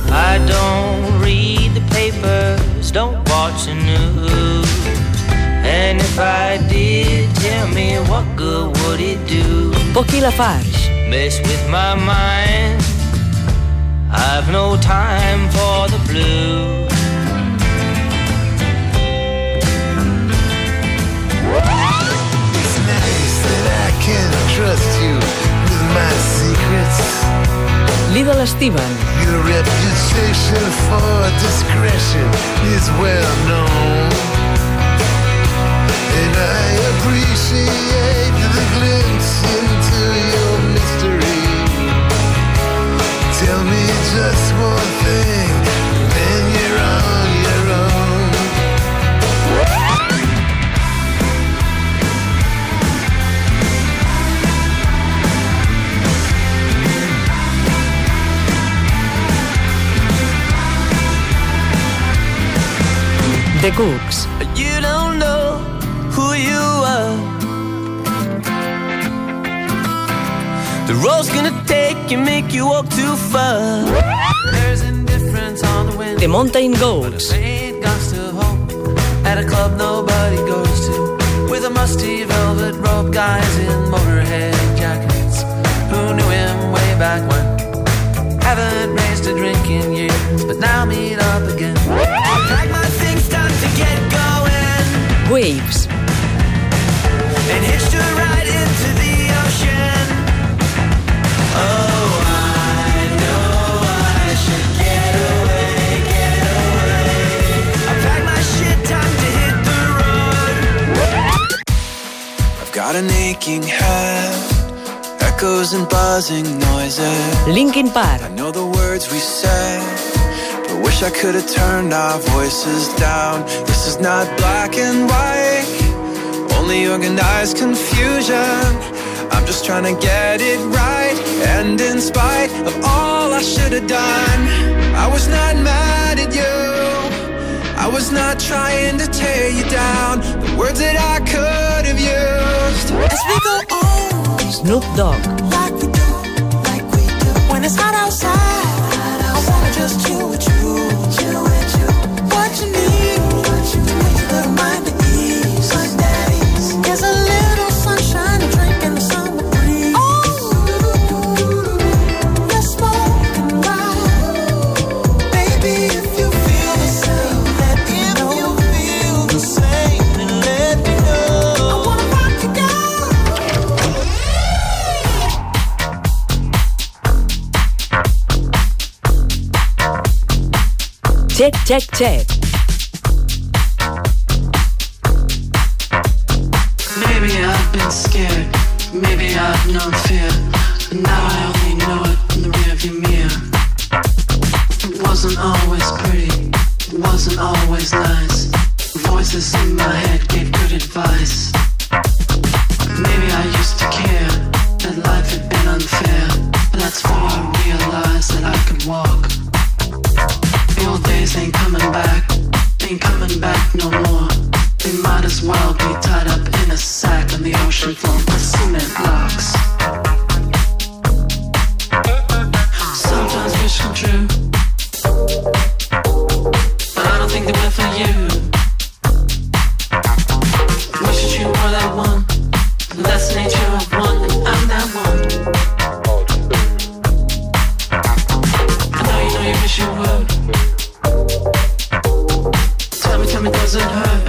I don't read the papers, don't watch the news. And if I did, tell me what good would it do? Poc i Lafarge. Mess with my mind, I've no time for the blues. It's nice that I can trust you with my secrets. Little Steven. Your reputation for discretion is well known, and I appreciate the glimpse into your mystery. Tell me just one thing, then you're on your own. The Cooks. You don't know who you are. The road's gonna take you, make you walk too far. There's indifference on the wind. The Mountain Goats. Ain't got to hope at a club nobody goes to, with a musty velvet robe, guys in Motorhead jackets who knew him way back when. Haven't raised a drink in years, but now meet up again. Pack my things, time to get going. Waves. And hitched her right into the ocean. Oh, I know I should get away, get away. I pack my shit, time to hit the road. I've got an aching head, echoes and buzzing noises. Linkin Park. I know the words we say, but wish I could have turned our voices down. This is not black and white, only organized confusion. I'm just trying to get it right, and in spite of all I should have done, I was not mad at you, I was not trying to tear you down. The words that I could have used. As we go on, Snoop Dogg. like we do, like we do. When it's hot outside, I wanna just chill with you, chill with you. What you need, to make your little mind at ease, like that ease. There's a little sunshine, a drink in the summer breeze. You're smoking right, baby. If you feel the same, let me know. If you feel the same, then let me know. I wanna rock you down. Check, check, check. Maybe I've been scared, maybe I've known fear, but now I only know it in the rearview mirror. It wasn't always pretty, it wasn't always nice. Voices in my head gave good advice. Maybe I used to care that life had been unfair, but that's when I realized that I could walk. The old days ain't coming back no more. They might as well be tied up in a sack on the ocean floor with cement blocks. Sometimes wish come true, but I don't think they will for you. Wish that you were that one, but that's the nature of one, and I'm that one. I know you wish you would. Tell me, does it hurt?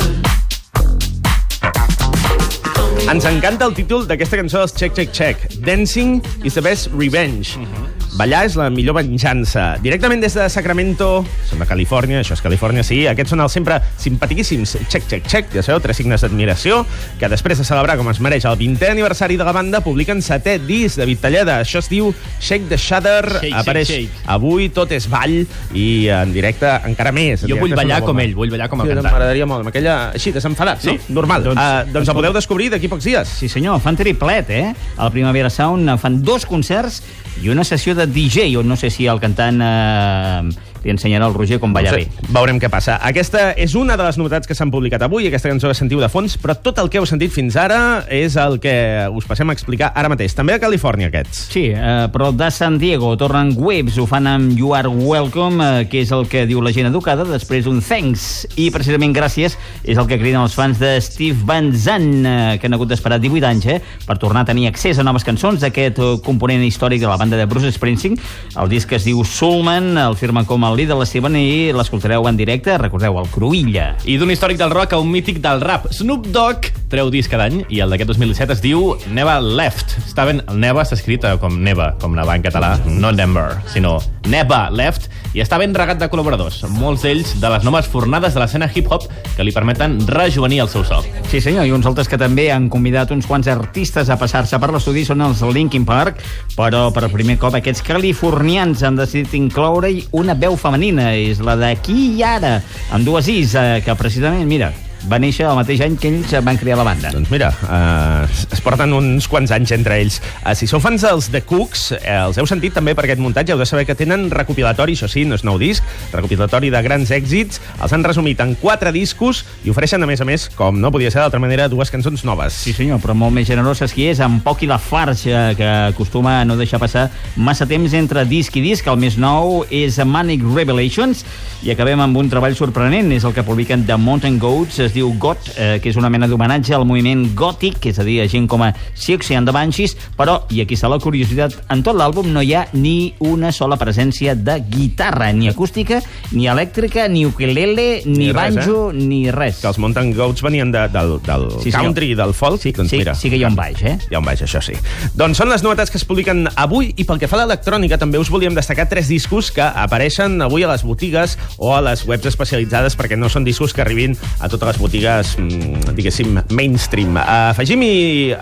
Ens encanta el títol d'aquesta cançó dels Check, Check, Check. Dancing is the best revenge. Ballar és la millor venjança. Directament des de Sacramento, som de Califòrnia, això és Califòrnia, sí. Aquests són els sempre simpaticíssims Check, Check, Check, ja sabeu, 3 signes d'admiració, que després de celebrar com es mereix el 20è aniversari de la banda, publiquen 7è disc de Talleda. Això es diu Shake the Shudder, apareix avui, tot és ball, i en directe encara més. Jo vull ballar com ell, vull ballar com el cantant. M'agradaria molt, amb aquella així, desenfadat, no? Normal. Doncs el podeu descobrir d'aquí pocs dies. Sí senyor, fan triplet, A la Primavera Sound fan 2 concerts i una sessió de DJ, on no sé si el cantant li ensenyarà al Roger com ballar bé. Veurem què passa. Aquesta és una de les novetats que s'han publicat avui, aquesta cançó que sentiu de fons, però tot el que heu sentit fins ara és el que us passem a explicar ara mateix. També a Califòrnia, aquests. Sí, però de San Diego tornen Waves, ho fan amb You Are Welcome, que és el que diu la gent educada, després un thanks. I precisament gràcies és el que criden els fans de Steve Van Zandt, que han hagut d'esperar 18 anys per tornar a tenir accés a noves cançons d'aquest component històric de la banda de Bruce Springsteen. El disc es diu Soulman, el firmen com el líder l'Steven i l'escoltareu en directe, recordeu, el Cruïlla. I d'un històric del rock a un mític del rap. Snoop Dogg treu disc cada any i el d'aquest 2017 es diu Never Left. Està ben, el Neva s'ha escrit com neva, com nevar en català, no Never, sinó Never Left, i està ben regat de col·laboradors, molts d'ells de les noves fornades de l'escena hip-hop que li permeten rejuvenir el seu so. Sí senyor, i uns altres que també han convidat uns quants artistes a passar-se per l'estudi són els Linkin Park, però per primer cop aquests californians han decidit incloure-hi una veu femenina, és la d'Aquí i Ara, amb dues is, que precisament, mira, va néixer el mateix any que ells van crear la banda. Doncs mira, es porten uns quants anys entre ells. Si sou fans dels The Cooks, els heu sentit també per aquest muntatge, heu de saber que tenen recopilatori, això sí, no és nou disc, recopilatori de grans èxits, els han resumit en 4 discos i ofereixen, a més, com no podia ser d'altra manera, 2 cançons noves. Sí senyor, però molt més generoses qui és, amb Poc i la Farge, que acostuma a no deixar passar massa temps entre disc i disc. El més nou és Manic Revelations, i acabem amb un treball sorprenent, és el que publiquen The Mountain Goats, es diu Got, que és una mena d'homenatge al moviment gòtic, és a dir, a gent com a Siouxsie and the Banshees, però, i aquí està la curiositat, en tot l'àlbum no hi ha ni una sola presència de guitarra, ni acústica, ni elèctrica, ni ukulele, ni banjo, ni res. Que els Mountain Goats venien del sí, country i del folk. Sí, doncs mira, sí que hi ha un baix, Hi ha un baix, això sí. Doncs són les novetats que es publiquen avui, i pel que fa a l'electrònica també us volíem destacar 3 discos que apareixen avui a les botigues o a les webs especialitzades, perquè no són discos que arribin a totes les botigues, diguéssim, mainstream. Afegim-hi,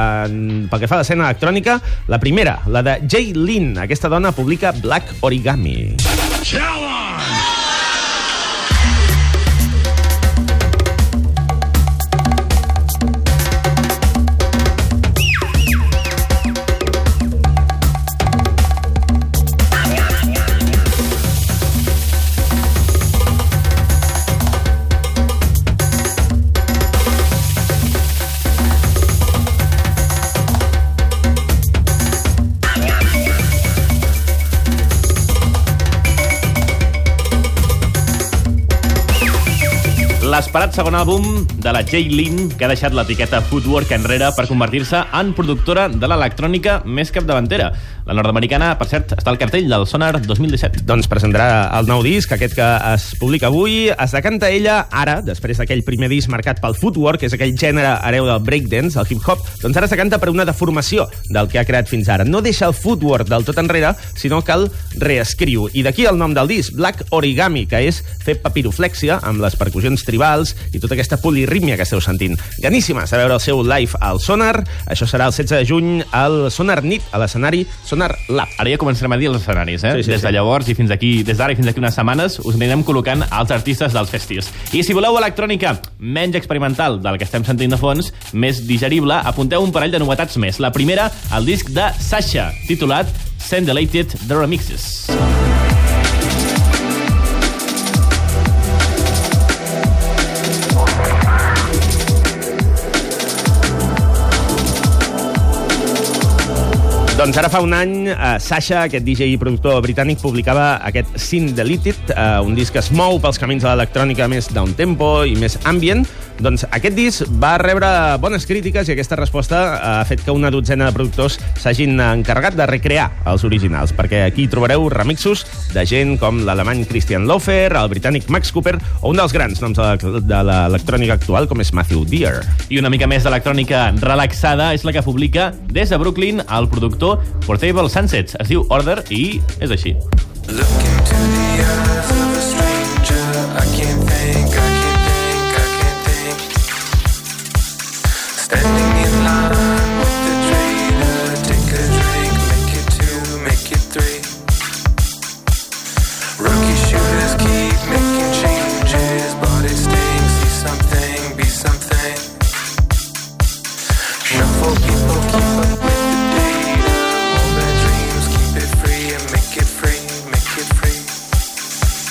pel que fa a l'escena electrònica, la primera, la de Jay Lin. Aquesta dona publica Black Origami. L'esperat segon àlbum de la Jay Lin, que ha deixat l'etiqueta Footwork enrere per convertir-se en productora de l'electrònica més capdavantera. La nord-americana, per cert, està al cartell del Sonar 2017. Doncs presentarà el nou disc, aquest que es publica avui. Es decanta ella ara, després d'aquell primer disc marcat pel footwork, que és aquell gènere hereu del breakdance, el hip-hop, doncs ara es decanta per una deformació del que ha creat fins ara. No deixa el footwork del tot enrere, sinó que el reescriu. I d'aquí el nom del disc, Black Origami, que és fer papiroflèxia amb les percussions tribals i tota aquesta polirrímia que esteu sentint. Ganíssimes a veure el seu live al Sonar. Això serà el 16 de juny al Sonar Nit, a l'escenari Sonar Lab. Ara ja començarem a dir els escenaris, Sí, des de llavors i fins aquí, des d'ara i fins aquí unes setmanes, us anirem col·locant als artistes dels festis. I si voleu electrònica menys experimental del que estem sentint de fons, més digerible, apunteu un parell de novetats més. La primera, el disc de Sasha, titulat Send-Delated The Remixes. Doncs ara fa un any, Sasha, aquest DJ i productor britànic, publicava aquest Send-Delated, un disc que es mou pels camins de l'electrònica més downtempo i més ambient. Doncs aquest disc va rebre bones crítiques i aquesta resposta ha fet que una dotzena de productors s'hagin encarregat de recrear els originals, perquè aquí trobareu remixos de gent com l'alemany Christian Lofer, el britànic Max Cooper o un dels grans noms de l'electrònica actual com és Matthew Dear. I una mica més d'electrònica relaxada és la que publica des de Brooklyn el productor Portable Sunsets. Es diu Order i és així. Look into the eyes of a stranger. I can't think, I can't think, I can't think. Standing in line with the trainer. Take a drink, make it 2, make it 3. Rookie shooters keep making changes. Body stinks, see something, be something. Shuffle people, keep up with the data. All their dreams, keep it free and make it free, make it free.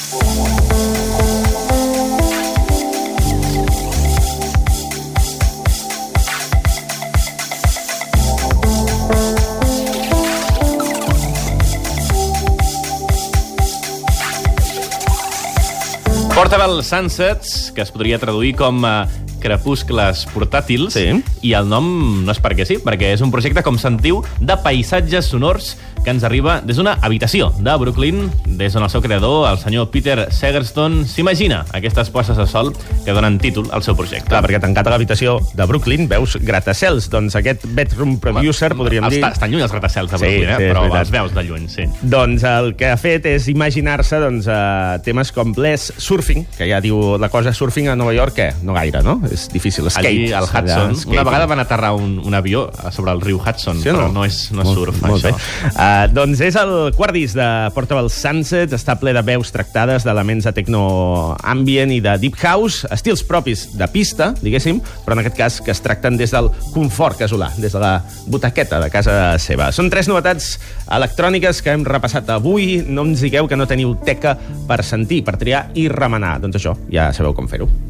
Portable Sunsets, que es podria traduir com crepuscles portàtils, Sí. i el nom no és perquè sí, perquè és un projecte, com sentiu, de paisatges sonors que ens arriba des d'una habitació de Brooklyn, des d'on el seu creador, el senyor Peter Segerstone, s'imagina aquestes postes de sol que donen títol al seu projecte. Clar, perquè tancat a l'habitació de Brooklyn veus gratacels. Doncs aquest bedroom producer, podríem dir... Estan lluny els gratacels de Sí, Brooklyn, sí, és però veritat. els veus de lluny, sí. Doncs el que ha fet és imaginar-se temes com bless surfing, que ja diu la cosa surfing a Nova York, no gaire, no? És difícil. Skate. Allí, al Hudson. Allà, skate. Una vegada van aterrar un avió sobre el riu Hudson, Sí, però no? no és surf, Molt això. bé. Doncs és el quart disc de Portable Sunsets, està ple de veus tractades d'elements de techno ambient i de deep house, estils propis de pista, diguéssim, però en aquest cas que es tracten des del confort casolà, des de la butaqueta de casa seva. Són 3 novetats electròniques que hem repassat avui. No ens digueu que no teniu teca per sentir, per triar i remenar. Doncs això, ja sabeu com fer-ho.